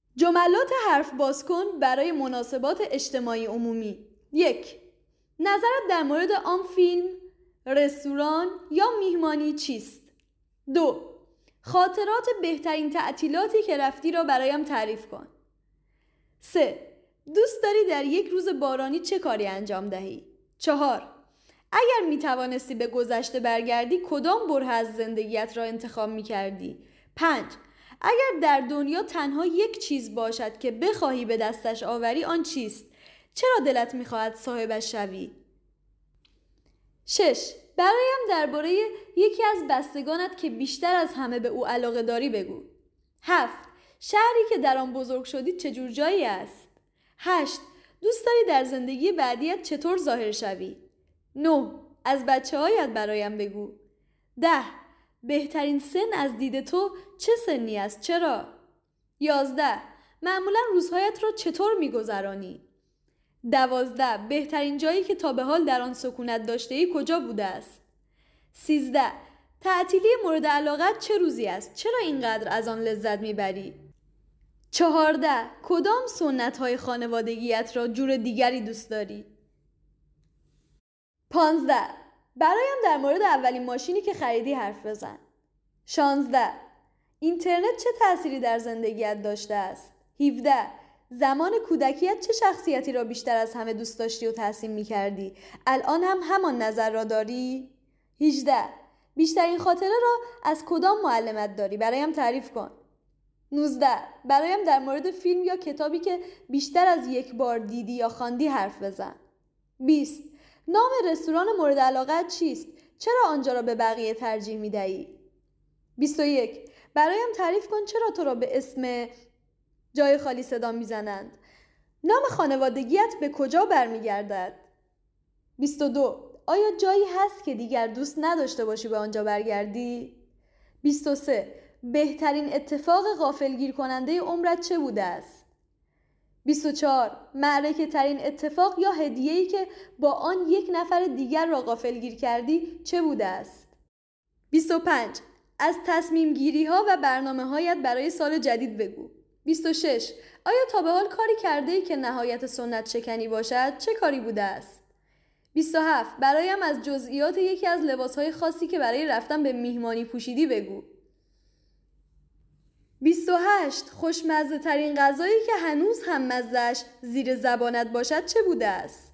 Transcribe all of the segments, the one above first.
جملات حرف باز کن برای مناسبات اجتماعی عمومی. 1. نظرت در مورد آن فیلم، رستوران یا میهمانی چیست؟ 2. خاطرات بهترین تعطیلاتی که رفتی را برایم تعریف کن. 3. دوست داری در یک روز بارانی چه کاری انجام دهی؟ 4. اگر می توانستی به گذشته برگردی کدام بره از زندگیت را انتخاب می کردی؟ 5. اگر در دنیا تنها یک چیز باشد که بخواهی به دستش آوری آن چیست؟ چرا دلت می خواهد صاحبش شوی؟ 6. برایم درباره یکی از بستگانت که بیشتر از همه به او علاقه داری بگو. 7. شهری که در آن بزرگ شدی چه جور جایی است؟ 8. دوست داری در زندگی بعدیت چطور ظاهر شوی؟ 9. از بچه‌هایت برایم بگو. 10. بهترین سن از دید تو چه سنی است؟ چرا؟ 11. معمولا روزهایت را چطور می‌گذرانی؟ 12. بهترین جایی که تا به حال در آن سکونت داشته‌ای کجا بوده است؟ 13. تعطیلی مورد علاقت چه روزی است؟ چرا اینقدر از آن لذت میبری؟ 14. کدام سنت‌های خانوادگیت را جور دیگری دوست داری؟ 15. برایم در مورد اولین ماشینی که خریدی حرف بزن. 16. اینترنت چه تأثیری در زندگیت داشته است؟ 17. زمان کودکیت چه شخصیتی را بیشتر از همه دوست داشتی و تحسین می‌کردی؟ الان هم همان نظر را داری؟ 18. بیشترین خاطره را از کدام معلمت داری؟ برایم تعریف کن. 19. برایم در مورد فیلم یا کتابی که بیشتر از یک بار دیدی یا خواندی حرف بزن. 20. نام رستوران مورد علاقت چیست؟ چرا آنجا را به بقیه ترجیح می‌دهی؟ 21. برایم تعریف کن چرا تو را به اسم جای خالی صدا می‌زنند. نام خانوادگیت به کجا برمیگردد؟ 22. آیا جایی هست که دیگر دوست نداشته باشی به آنجا برگردی؟ 23. بهترین اتفاق غافلگیر کننده عمرت چه بوده است؟ 24. معرکه ترین اتفاق یا هدیه‌ای که با آن یک نفر دیگر را غافلگیر کردی چه بوده است؟ 25. از تصمیم گیری ها و برنامه هایت برای سال جدید بگو. 26. آیا تا به حال کاری کرده ای که نهایت سنت شکنی باشد؟ چه کاری بوده است؟ 27. برایم از جزئیات یکی از لباسهای خاصی که برای رفتن به میهمانی پوشیدی بگو. 28. خوشمزه ترین غذایی که هنوز هم مزه‌اش زیر زبانت باشد چه بوده است؟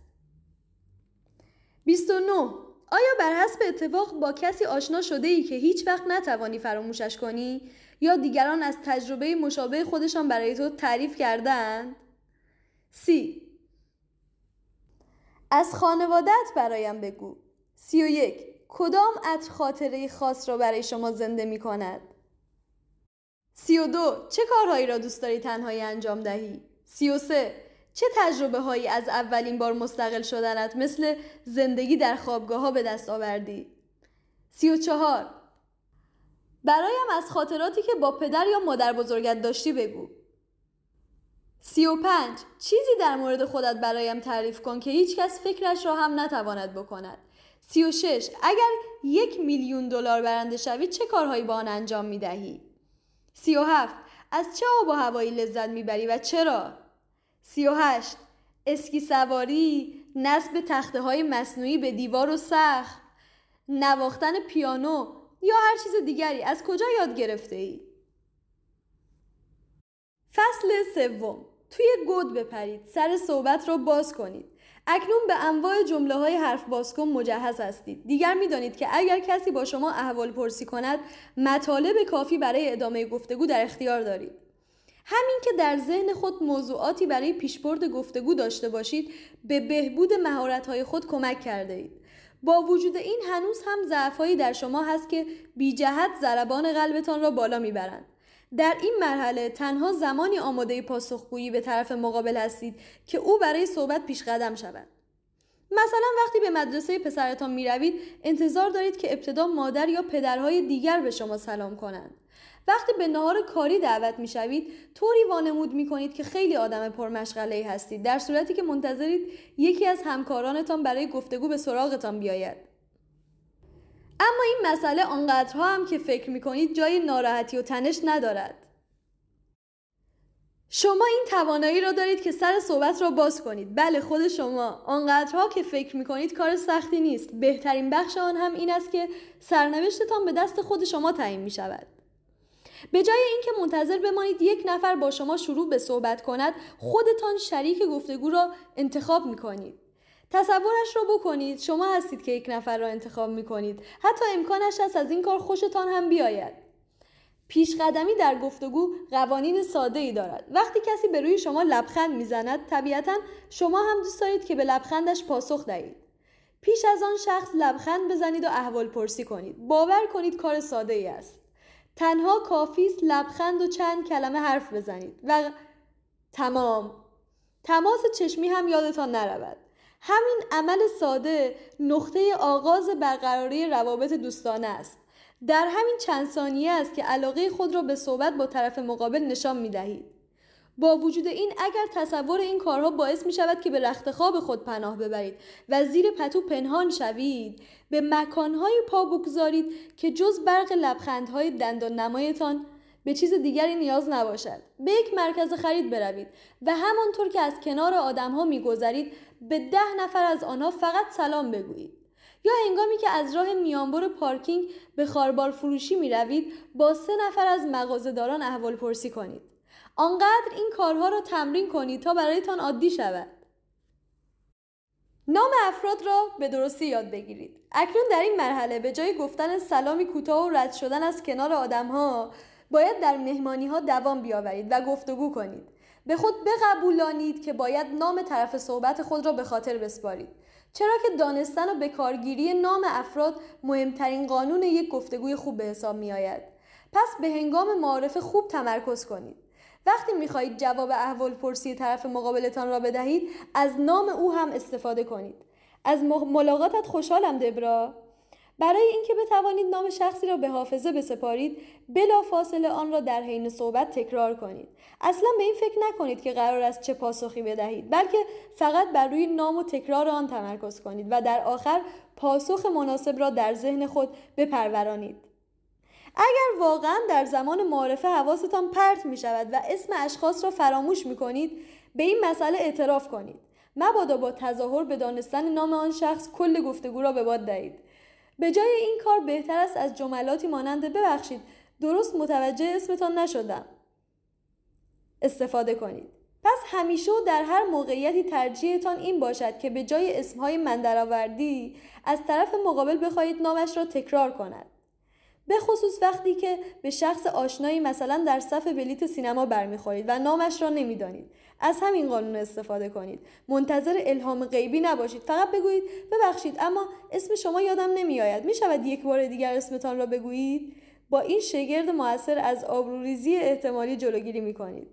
29. آیا بر حسب اتفاق با کسی آشنا شده ای که هیچ وقت نتوانی فراموشش کنی یا دیگران از تجربه مشابه خودشان برای تو تعریف کردند؟ 30. از خانوادت برایم بگو. 31. کدام عطر خاطره خاص را برای شما زنده می کند؟ 32. چه کارهایی را دوست داری تنهایی انجام دهی؟ 33. چه تجربه هایی از اولین بار مستقل شدنت مثل زندگی در خوابگاه ها به دست آوردی؟ 34. برایم از خاطراتی که با پدر یا مادر بزرگت داشتی بگو. 35. چیزی در مورد خودت برایم تعریف کن که هیچ کس فکرش را هم نتواند بکند. 36. اگر $1,000,000 برنده شوی چه کارهایی با آن انجام می دهی؟ 37. از چه آب و هوایی لذت میبری و چرا؟ 38. اسکی سواری، نصب تخته های مصنوعی به دیوار و سقف، نواختن پیانو یا هر چیز دیگری از کجا یاد گرفته ای؟ فصل 3. توی گود بپرید، سر صحبت را باز کنید. اکنون به انواع جمله‌های حرف باز کن مجهز هستید. دیگر می‌دانید که اگر کسی با شما احوال پرسی کند، مطالب کافی برای ادامه گفتگو در اختیار دارید. همین که در ذهن خود موضوعاتی برای پیشبرد گفتگو داشته باشید، به بهبود مهارت‌های خود کمک کرده اید. با وجود این هنوز هم ضعف‌هایی در شما هست که بی جهت ضربان قلبتان را بالا می‌برند. در این مرحله تنها زمانی آماده پاسخگویی به طرف مقابل هستید که او برای صحبت پیش قدم شود. مثلا وقتی به مدرسه پسرتان می روید انتظار دارید که ابتدا مادر یا پدرهای دیگر به شما سلام کنند. وقتی به نهار کاری دعوت می شوید طوری وانمود می کنید که خیلی آدم پرمشغله‌ای هستید، در صورتی که منتظرید یکی از همکارانتان برای گفتگو به سراغتان بیاید. اما این مسئله آنقدرها هم که فکر می‌کنید جای ناراحتی و تنش ندارد. شما این توانایی را دارید که سر صحبت را باز کنید. بله، خود شما. آنقدرها که فکر می‌کنید کار سختی نیست. بهترین بخش آن هم این است که سرنوشتتان به دست خود شما تعیین می‌شود. به جای اینکه منتظر بمانید یک نفر با شما شروع به صحبت کند، خودتان شریک گفتگو را انتخاب می‌کنید. تصورش را بکنید شما هستید که یک نفر را انتخاب می‌کنید. حتی امکانش هست از این کار خوشتان هم بیاید. پیشقدمی در گفتگو قوانین ساده‌ای دارد. وقتی کسی به روی شما لبخند میزند، طبیعتاً شما هم دوست دارید که به لبخندش پاسخ دهید. پیش از آن شخص لبخند بزنید و احوال پرسی کنید. باور کنید کار ساده‌ای است. تنها کافی است لبخند و چند کلمه حرف بزنید و تمام. تماس چشمی هم یادتان نرود. همین عمل ساده نقطه آغاز برقراری روابط دوستانه است. در همین چند ثانیه است که علاقه خود را به صحبت با طرف مقابل نشان می دهید. با وجود این اگر تصور این کارها باعث می شود که به رخت خواب خود پناه ببرید و زیر پتو پنهان شوید، به مکانهای پا بگذارید که جز برق لبخندهای دندان نمایتان به چیز دیگری نیاز نباشد. به یک مرکز خرید بروید و همانطور که از کنار آدمها می گذرید به 10 نفر از آنها فقط سلام بگویید. یا هنگامی که از راه میانبر پارکینگ به خاربار فروشی می روید با 3 نفر از مغازه‌داران احوال پرسی کنید. آنقدر این کارها را تمرین کنید تا برایتان عادی شود. نام افراد را به درستی یاد بگیرید. اکنون در این مرحله به جای گفتن سلامی کوتاه و رد شدن از کنار آدمها، باید در مهمانی‌ها دوام بیاورید و گفتگو کنید. به خود بقبولانید که باید نام طرف صحبت خود را به خاطر بسپارید. چرا که دانستن و به کارگیری نام افراد مهمترین قانون یک گفتگوی خوب به حساب می آید. پس به هنگام معارفه خوب تمرکز کنید. وقتی می خواهید جواب احوال پرسی طرف مقابلتان را بدهید، از نام او هم استفاده کنید. از ملاقاتت خوشحالم دبرا. برای اینکه بتوانید نام شخصی را به حافظه بسپارید، بلافاصله آن را در حین صحبت تکرار کنید. اصلا به این فکر نکنید که قرار است چه پاسخی بدهید، بلکه فقط بر روی نام و تکرار آن تمرکز کنید و در آخر پاسخ مناسب را در ذهن خود بپرورانید. اگر واقعا در زمان معارفه حواستان پرت می شود و اسم اشخاص را فراموش می کنید، به این مسئله اعتراف کنید. مبادا با تظاهر به دانستن نام آن شخص کل گفتگو را به باد دهید. به جای این کار بهتر است از جملاتی مانند ببخشید درست متوجه اسمتان نشدم استفاده کنید. پس همیشه و در هر موقعیتی ترجیحتان این باشد که به جای اسمهای من درآوردی از طرف مقابل بخواهید نامش را تکرار کند. به خصوص وقتی که به شخص آشنایی مثلا در صف بلیت سینما برمیخورید و نامش را نمیدانید. از همین قانون استفاده کنید. منتظر الهام غیبی نباشید. فقط بگویید ببخشید اما اسم شما یادم نمیآید. میشود یک بار دیگر اسمتان را بگویید؟ با این شگرد مؤثر از آبروریزی احتمالی جلوگیری میکنید.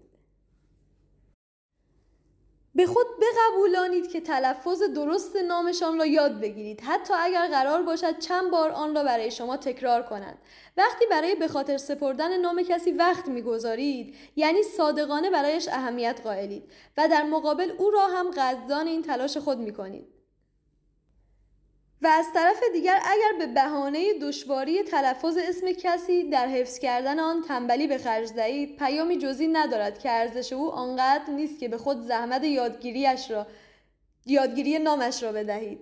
به خود بقبولانید که تلفظ درست نامشان را یاد بگیرید، حتی اگر قرار باشد چند بار آن را برای شما تکرار کنند. وقتی برای به خاطر سپردن نام کسی وقت می‌گذارید، یعنی صادقانه برایش اهمیت قائلید و در مقابل او را هم قدردان این تلاش خود می‌کنید. و از طرف دیگر اگر به بهانه دشواری تلفظ اسم کسی در حفظ کردن آن تنبلی به خرج دهید، پیامی جزئی ندارد که ارزش او آنقدر نیست که به خود زحمت یادگیری نامش را بدهید.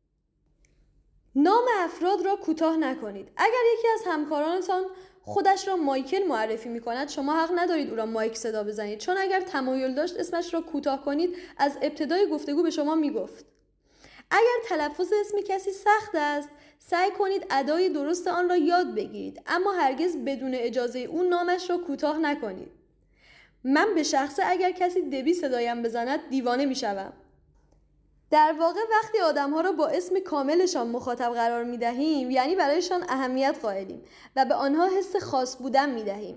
نام افراد را کوتاه نکنید. اگر یکی از همکارانتان خودش را مایکل معرفی می‌کند، شما حق ندارید او را مایک صدا بزنید، چون اگر تمایل داشت اسمش را کوتاه کنید از ابتدای گفتگو به شما میگفت. اگر تلفظ اسم کسی سخت است، سعی کنید ادای درست آن را یاد بگیرید، اما هرگز بدون اجازه او نامش را کوتاه نکنید. من به شخصه اگر کسی دبی صدایم بزند دیوانه میشوم. در واقع وقتی آدم‌ها را با اسم کاملشان مخاطب قرار می‌دهیم، یعنی برایشان اهمیت قائلیم و به آنها حس خاص بودن می‌دهیم.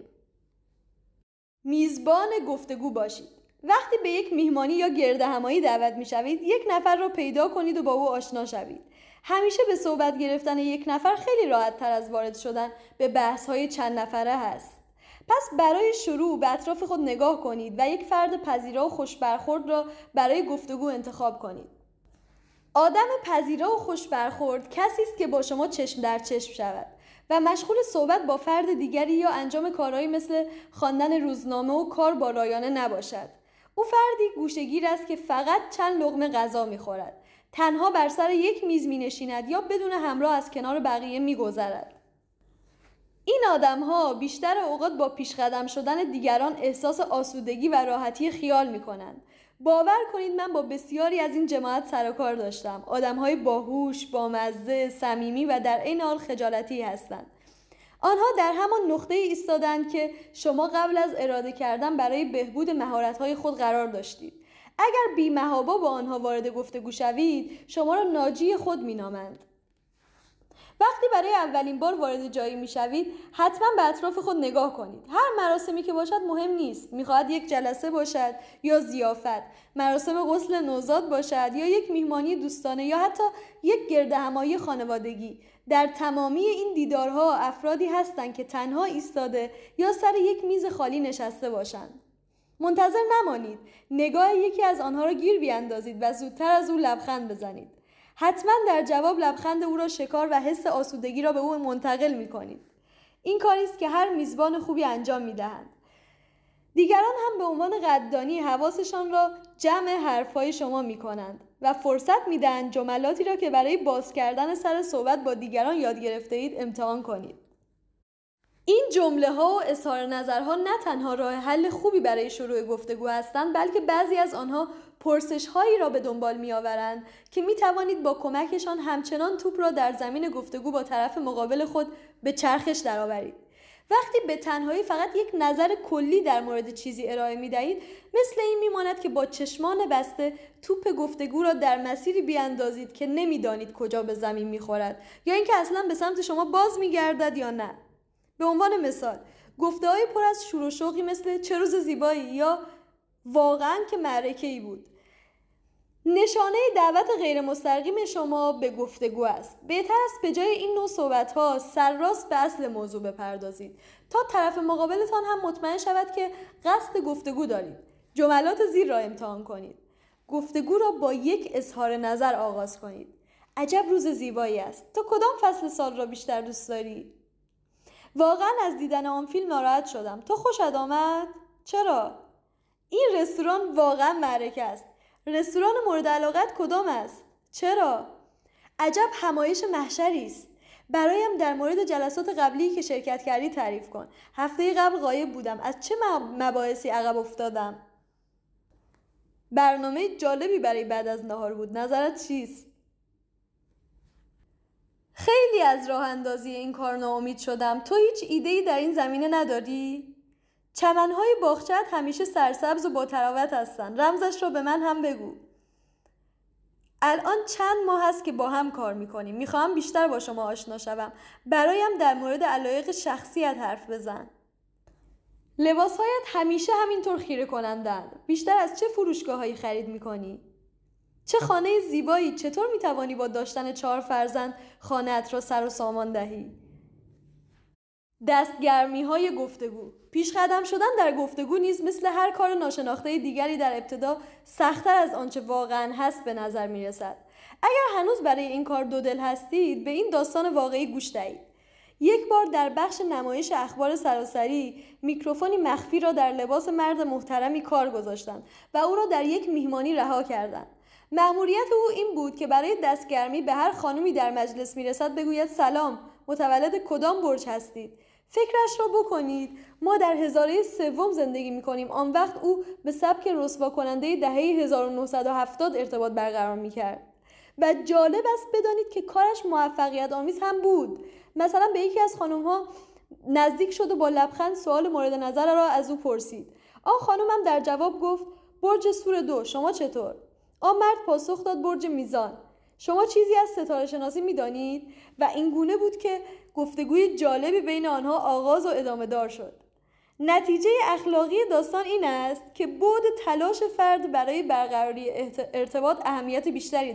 میزبان گفتگو باشید. وقتی به یک میهمانی یا گردهمایی دعوت می‌شوید، یک نفر را پیدا کنید و با او آشنا شوید. همیشه به صحبت گرفتن یک نفر خیلی راحت‌تر از وارد شدن به بحث‌های چند نفره هست. پس برای شروع به اطراف خود نگاه کنید و یک فرد پذیرا و خوش برخورد را برای گفتگو انتخاب کنید. آدم پذیرا و خوش برخورد کسی است که با شما چشم در چشم شود و مشغول صحبت با فرد دیگری یا انجام کارهایی مثل خواندن روزنامه و کار با رایانه نباشد. او فردی گوشه‌گیر است که فقط چند لقمه غذا می‌خورد، تنها بر سر یک میز می‌نشیند یا بدون همراه از کنار بقیه می‌گذرد. این آدم‌ها بیشتر اوقات با پیشقدم شدن دیگران احساس آسودگی و راحتی خیال می‌کنند. باور کنید من با بسیاری از این جماعت سر و کار داشتم. آدم‌های باهوش، بامزه، صمیمی و در عین حال خجالتی هستند. آنها در همان نقطه‌ای ایستادند که شما قبل از اراده کردن برای بهبود مهارت‌های خود قرار داشتید. اگر بی‌محابا با آنها وارد گفتگو شوید، شما را ناجی خود می‌نامند. وقتی برای اولین بار وارد جایی میشوید حتما به اطراف خود نگاه کنید. هر مراسمی که باشد مهم نیست. میخواهد یک جلسه باشد یا ضیافت، مراسم غسل نوزاد باشد یا یک میهمانی دوستانه یا حتی یک گردهمایی خانوادگی. در تمامی این دیدارها افرادی هستند که تنها ایستاده یا سر یک میز خالی نشسته باشند. منتظر نمانید نگاه یکی از آنها را گیر بیاندازید و زودتر از او لبخند بزنید. حتما در جواب لبخند او را شکار و حس آسودگی را به او منتقل می‌کنید. این کاری است که هر میزبان خوبی انجام می‌دهند. دیگران هم به عنوان قدردانی حواسشان را جمع حرف‌های شما می‌کنند و فرصت می‌دهند جملاتی را که برای باز کردن سر صحبت با دیگران یاد گرفته اید امتحان کنید. این جمله‌ها و اظهار نظرها نه تنها راه حل خوبی برای شروع گفتگو هستند، بلکه بعضی از آنها پرسش‌هایی را به دنبال می‌آورند که می‌توانید با کمکشان همچنان توپ را در زمین گفتگو با طرف مقابل خود به چرخش درآورید. وقتی به تنهایی فقط یک نظر کلی در مورد چیزی ارائه می‌دهید، مثل این می‌ماند که با چشمان بسته توپ گفتگو را در مسیری بیاندازید که نمی‌دانید کجا به زمین می‌خورد یا اینکه اصلاً به سمت شما باز می‌گردد یا نه. به عنوان مثال، گفته‌های پر از شور و شوقی مثل چه روز زیبایی یا واقعاً که معرکه‌ای بود نشانه دعوت غیر مستقیم شما به گفتگو است. بهتر است به جای این نوع صحبت‌ها سرراست به اصل موضوع بپردازید تا طرف مقابلتان هم مطمئن شود که قصد گفتگو دارید. جملات زیر را امتحان کنید. گفتگو را با یک اظهار نظر آغاز کنید. عجب روز زیبایی است. تو کدام فصل سال را بیشتر دوست داری؟ واقعا از دیدن آن فیلم ناراحت شدم. تو خوشت آمد؟ چرا؟ این رستوران واقعا معرکه است. رستوران مورد علاقت کدام است؟ چرا؟ عجب همایش محشری است. برایم در مورد جلسات قبلی که شرکت کردی تعریف کن. هفته قبل غایب بودم. از چه مباحثی عقب افتادم؟ برنامه جالبی برای بعد از نهار بود. نظرت چیست؟ خیلی از راه اندازی این کار ناامید شدم. تو هیچ ایده‌ای در این زمینه نداری؟ چمن‌های باغچه‌ات همیشه سرسبز و با تراوت هستند. رمزش را به من هم بگو. الان چند ماه هست که با هم کار می‌کنیم. می‌خوام بیشتر با شما آشنا شوم. برایم در مورد علایق شخصیت حرف بزن. لباس‌هایت همیشه همینطور خیره کنندند. بیشتر از چه فروشگاه‌هایی خرید می‌کنی؟ چه خانه زیبایی. چطور میتوانی با داشتن 4 فرزند خانه‌ات را سر و سامان دهی؟ دستگرمی های گفتگو. پیش قدم شدن در گفتگو نیز مثل هر کار ناشناخته دیگری در ابتدا سخت‌تر از آنچه واقعاً هست به نظر میرسد. اگر هنوز برای این کار دودل هستید، به این داستان واقعی گوش دهید. یک بار در بخش نمایش اخبار سراسری میکروفونی مخفی را در لباس مرد محترمی کار گذاشتند و او را در یک میهمانی رها کردند. مأموریت او این بود که برای دستگرمی به هر خانومی در مجلس میرسد بگوید سلام، متولد کدام برج هستید؟ فکرش را بکنید. ما در هزاره سوم زندگی میکنیم. آن وقت او به سبک رسوا کننده دهه 1970 ارتباط برقرار میکرد. و جالب است بدانید که کارش موفقیت آمیز هم بود. مثلا به یکی از خانم‌ها نزدیک شد و با لبخند سوال مورد نظر را از او پرسید. آن خانم هم در جواب گفت برج سور 2. شما چطور؟ آن مرد پاسخ داد برج میزان. شما چیزی از ستاره شناسی میدانید؟ و این گونه بود که گفتگوی جالبی بین آنها آغاز و ادامه دار شد. نتیجه اخلاقی داستان این است که بعد تلاش فرد برای برقراری ارتباط اهمیت بیشتری